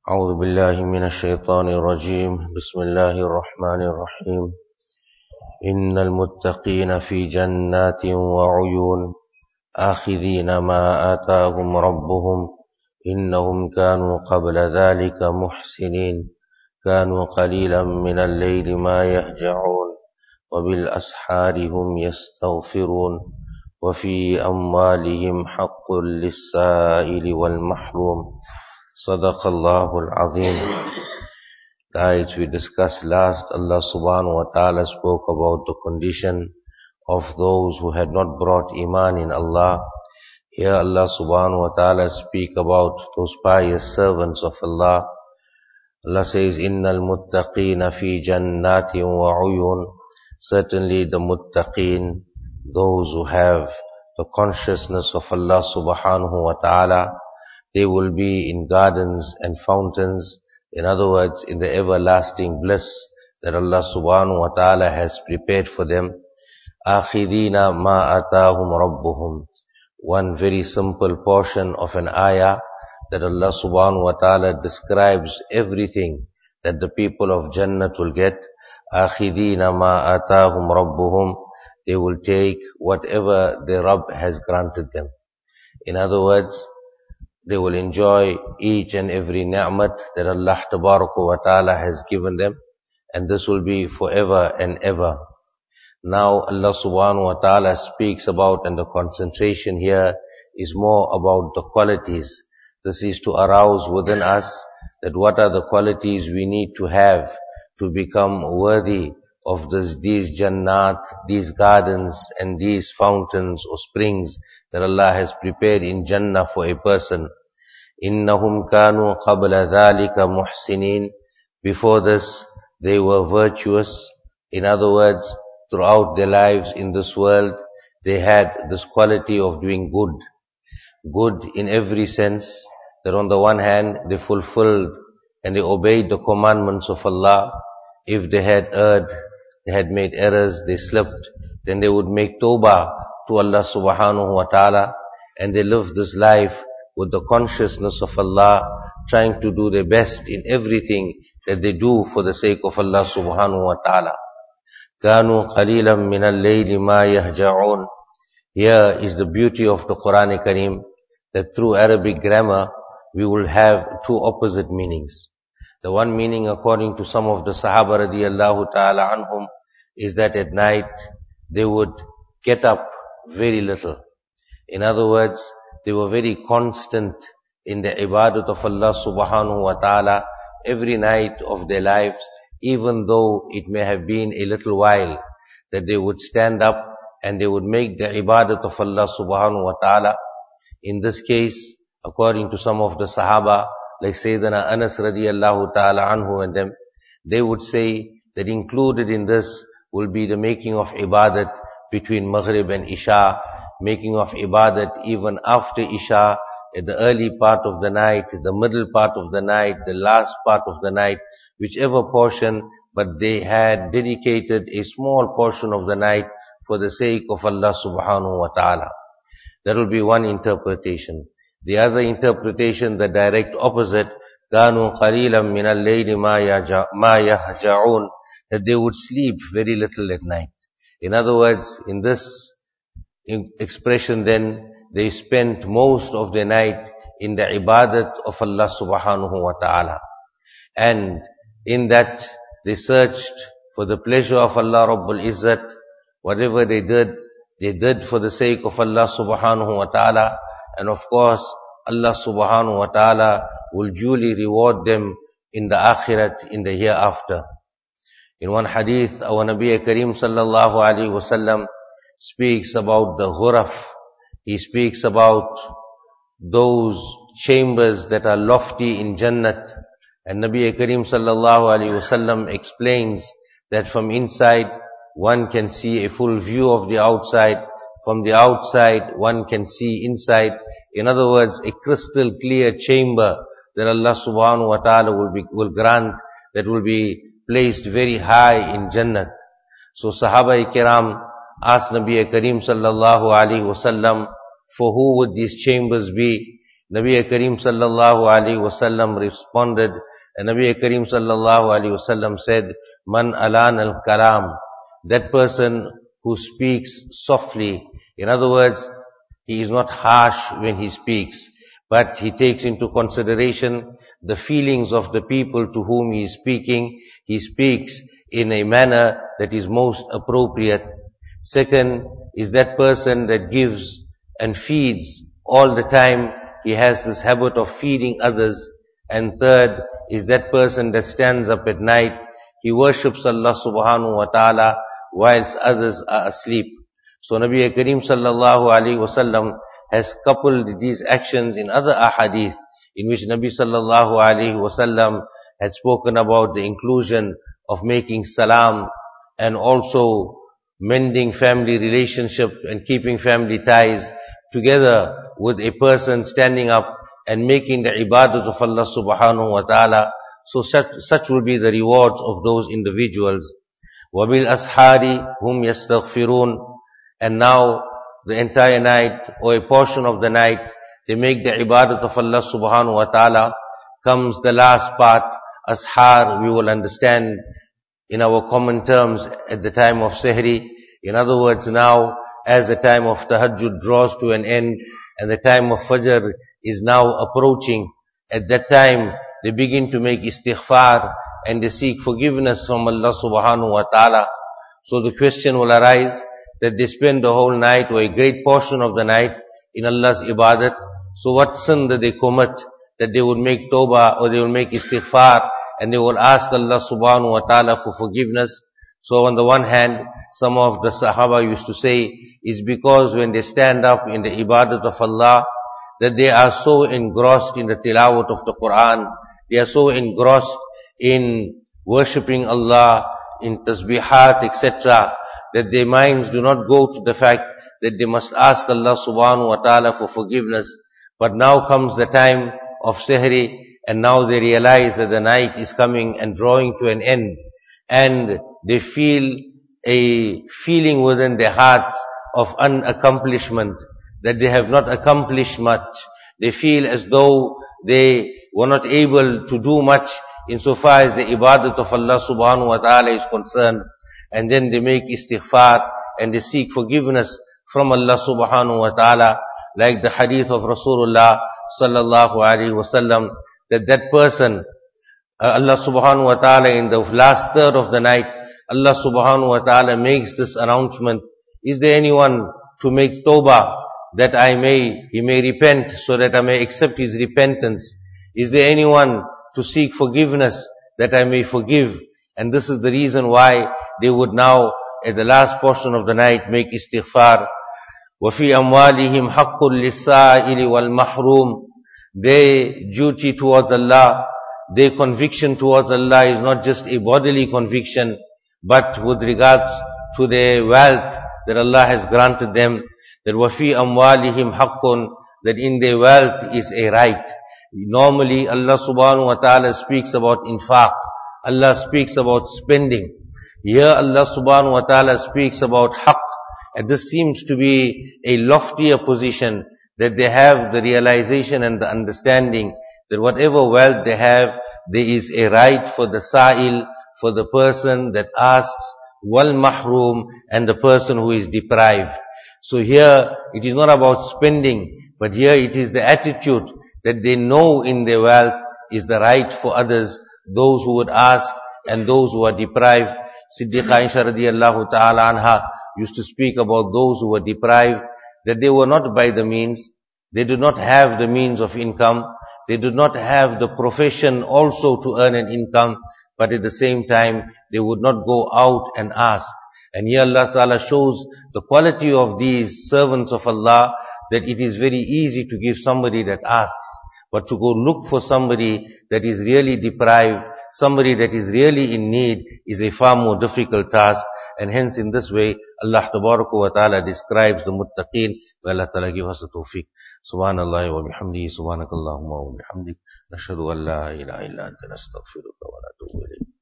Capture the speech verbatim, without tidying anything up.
أعوذ بالله من الشيطان الرجيم بسم الله الرحمن الرحيم إن المتقين في جنات وعيون آخذين ما آتاهم ربهم إنهم كانوا قبل ذلك محسنين كانوا قليلا من الليل ما يهجعون وبالأسحار هم يستغفرون وفي أموالهم حق للسائل والمحروم صدق الله العظيم. The ayats we discussed last, Allah subhanahu wa ta'ala spoke about the condition of those who had not brought iman in Allah. Here Allah subhanahu wa ta'ala speak about those pious servants of Allah. Allah says, Innal muttaqina fi jannatin wa uyun. Certainly the muttaqin, those who have the consciousness of Allah subhanahu wa ta'ala, they will be in gardens and fountains. In other words, in the everlasting bliss that Allah subhanahu wa ta'ala has prepared for them. Akhidina ma atahum rabbuhum. One very simple portion of an ayah that Allah subhanahu wa ta'ala describes everything that the people of Jannah will get. Akhidina ma atahum rabbuhum. They will take whatever their Rabb has granted them. In other words, they will enjoy each and every ni'mat that Allah tabaraka wa ta'ala has given them, and this will be forever and ever. Now Allah subhanahu wa ta'ala speaks about, and the concentration here is more about the qualities. This is to arouse within us that what are the qualities we need to have to become worthy of this, these jannat, these gardens and these fountains or springs that Allah has prepared in Jannah for a person. Innahum kanu qabla dhalika muhsinin. Before this, they were virtuous. In other words, throughout their lives in this world, they had this quality of doing good. Good in every sense, that on the one hand, they fulfilled and they obeyed the commandments of Allah. If they had erred, they had made errors, they slipped, then they would make tawbah to Allah subhanahu wa ta'ala, and they lived this life with the consciousness of Allah, trying to do their best in everything that they do for the sake of Allah subhanahu wa ta'ala. كَانُوا قَلِيلًا مِنَ اللَّيْلِ مَا يَهْجَعُونَ. Here is the beauty of the Quran Kareem, that through Arabic grammar, we will have two opposite meanings. The one meaning, according to some of the Sahaba radiyallahu ta'ala anhum, is that at night they would get up very little. In other words, they were very constant in the ibadat of Allah subhanahu wa ta'ala every night of their lives, even though it may have been a little while, that they would stand up and they would make the ibadat of Allah subhanahu wa ta'ala. In this case, according to some of the Sahaba, like Sayyidina Anas radiyallahu ta'ala anhu and them, they would say that included in this will be the making of ibadat between Maghrib and Isha, making of ibadat even after Isha, at the early part of the night, the middle part of the night, the last part of the night, whichever portion, but they had dedicated a small portion of the night for the sake of Allah subhanahu wa ta'ala. That will be one interpretation. The other interpretation, the direct opposite, كَانُوا قَلِيلًا مِنَ اللَّيْلِ مَا يَهْجَعُونَ, that they would sleep very little at night. In other words, in this expression then, they spent most of the night in the ibadat of Allah subhanahu wa ta'ala. And in that, they searched for the pleasure of Allah Rabbul Izzat. Whatever they did, they did for the sake of Allah subhanahu wa ta'ala. And of course, Allah subhanahu wa ta'ala will duly reward them in the akhirat, in the hereafter. In one hadith, our Nabi Kareem sallallahu alayhi wa sallam speaks about the ghuraf. He speaks about those chambers that are lofty in Jannat. And Nabi Kareem sallallahu alayhi wa sallam explains that from inside, one can see a full view of the outside. From the outside, one can see inside. In other words, a crystal clear chamber that Allah subhanahu wa ta'ala will, be, will grant, that will be placed very high in Jannat. So Sahaba-i-Kiram asked Nabi Kareem sallallahu alayhi wa sallam, for who would these chambers be? Nabi Kareem sallallahu alaihi wasallam responded, and Nabi Kareem sallallahu alaihi wasallam said, Man alan al-kalam, that person who speaks softly. In other words, he is not harsh when he speaks, but he takes into consideration the feelings of the people to whom he is speaking. He speaks in a manner that is most appropriate. Second is that person that gives and feeds all the time. He has this habit of feeding others. And third is that person that stands up at night. He worships Allah subhanahu wa ta'ala whilst others are asleep. So Nabi Kareem sallallahu alaihi wasallam has coupled these actions in other ahadith, in which Nabi sallallahu alaihi wasallam had spoken about the inclusion of making salam and also mending family relationship and keeping family ties, together with a person standing up and making the ibadat of Allah subhanahu wa ta'ala. So such, such will be the rewards of those individuals. وَبِالْأَسْحَارِ هُمْ يَسْتَغْفِرُونَ. And now the entire night or a portion of the night, they make the ibadat of Allah subhanahu wa ta'ala. Comes the last part, ashar, we will understand in our common terms at the time of Sehri. In other words, now as the time of tahajjud draws to an end and the time of fajr is now approaching, at that time they begin to make istighfar and they seek forgiveness from Allah subhanahu wa ta'ala. So the question will arise that they spend the whole night or a great portion of the night in Allah's ibadat. So what sin did they commit that they would make tawbah or they will make istighfar and they will ask Allah subhanahu wa ta'ala for forgiveness? So on the one hand, some of the Sahaba used to say, is because when they stand up in the ibadat of Allah, that they are so engrossed in the tilawat of the Quran, they are so engrossed in worshipping Allah, in tasbihat, et cetera, that their minds do not go to the fact that they must ask Allah subhanahu wa ta'ala for forgiveness. But now comes the time of Sehri, and now they realize that the night is coming and drawing to an end, and they feel a feeling within their hearts of unaccomplishment, that they have not accomplished much. They feel as though they were not able to do much insofar as the ibadat of Allah subhanahu wa ta'ala is concerned. And then they make istighfar and they seek forgiveness from Allah subhanahu wa ta'ala, like the hadith of Rasulullah sallallahu alaihi wasallam, that that person, uh, Allah subhanahu wa ta'ala in the last third of the night, Allah subhanahu wa ta'ala makes this announcement, is there anyone to make tawbah that I may, he may repent so that I may accept his repentance? Is there anyone to seek forgiveness that I may forgive? And this is the reason why they would now, at the last portion of the night, make istighfar. وَفِي أَمْوَالِهِمْ حَقٌّ لِلسَّائِلِ وَالْمَحْرُومِ. Their duty towards Allah, their conviction towards Allah is not just a bodily conviction, but with regards to their wealth that Allah has granted them, that وَفِي أَمْوَالِهِمْ حَقٌّ, that in their wealth is a right. Normally Allah subhanahu wa ta'ala speaks about infaq. Allah speaks about spending. Here Allah subhanahu wa ta'ala speaks about haqq. And this seems to be a loftier position, that they have the realization and the understanding that whatever wealth they have, there is a right for the sa'il, for the person that asks, wal mahroom, and the person who is deprived. So here it is not about spending, but here it is the attitude that they know in their wealth is the right for others, those who would ask and those who are deprived. Siddiqa Aisha radiyallahu ta'ala anha used to speak about those who were deprived, that they were not by the means, they did not have the means of income, they did not have the profession also to earn an income, but at the same time they would not go out and ask. And here Allah Ta'ala shows the quality of these servants of Allah, that it is very easy to give somebody that asks, but to go look for somebody that is really deprived, somebody that is really in need, is a far more difficult task. And hence in this way, Allah Tabaraka wa Ta'ala describes the muttaqeen. May Allah Ta'ala give us the tawfiq. Subhanallah wa bihamdihi, subhanakallahumma wa bihamdik, nashhadu an la ilaha illa anta nastaghfiruka wa natubu ilayk.